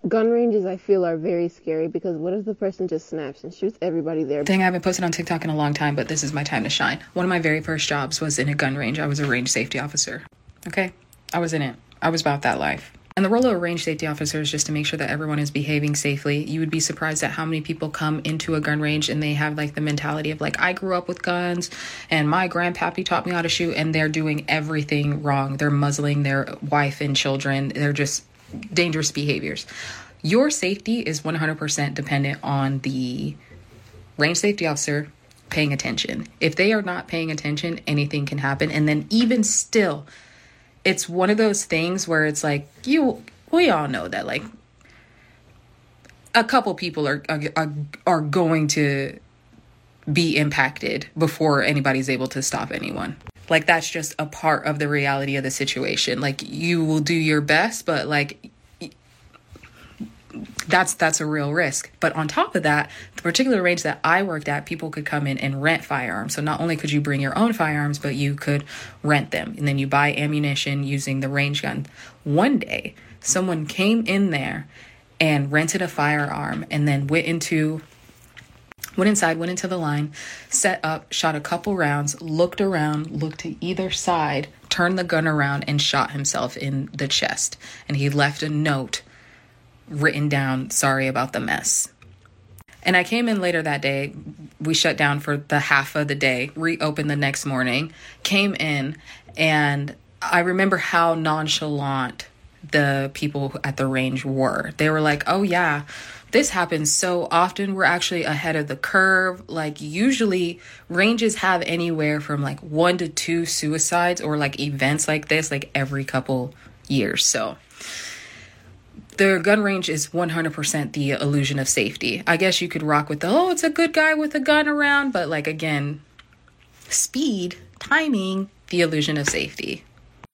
Gun ranges, I feel, are very scary because what if the person just snaps and shoots everybody there? Dang, I haven't posted on TikTok in a long time, but this is my time to shine. One of my very first jobs was in a gun range. I was a range safety officer. Okay? I was in it. I was about that life. And the role of a range safety officer is just to make sure that everyone is behaving safely. You would be surprised at how many people come into a gun range and they have like the mentality of like, I grew up with guns and my grandpappy taught me how to shoot, and they're doing everything wrong. They're muzzling their wife and children. They're just dangerous behaviors. Your safety is 100% dependent on the range safety officer paying attention. If they are not paying attention, anything can happen. And then even still, it's one of those things where it's like, we all know that like a couple people are going to be impacted before anybody's able to stop anyone. Like, that's just a part of the reality of the situation. Like, you will do your best, but like, that's a real risk. But on top of that, the particular range that I worked at, people could come in and rent firearms. So not only could you bring your own firearms, but you could rent them. And then you buy ammunition using the range gun. One day, someone came in there and rented a firearm and then went inside, went into the line, set up, shot a couple rounds, looked around, looked to either side, turned the gun around and shot himself in the chest. And he left a note written down, sorry about the mess. And I came in later that day. We shut down for the half of the day, reopened the next morning, came in, and I remember how nonchalant the people at the range were. They were like, oh yeah, this happens so often. We're actually ahead of the curve. Like, usually ranges have anywhere from like 1 to 2 suicides or like events like this, like every couple years. So the gun range is 100% the illusion of safety. I guess you could rock with it's a good guy with a gun around, but like, again, speed, timing, the illusion of safety.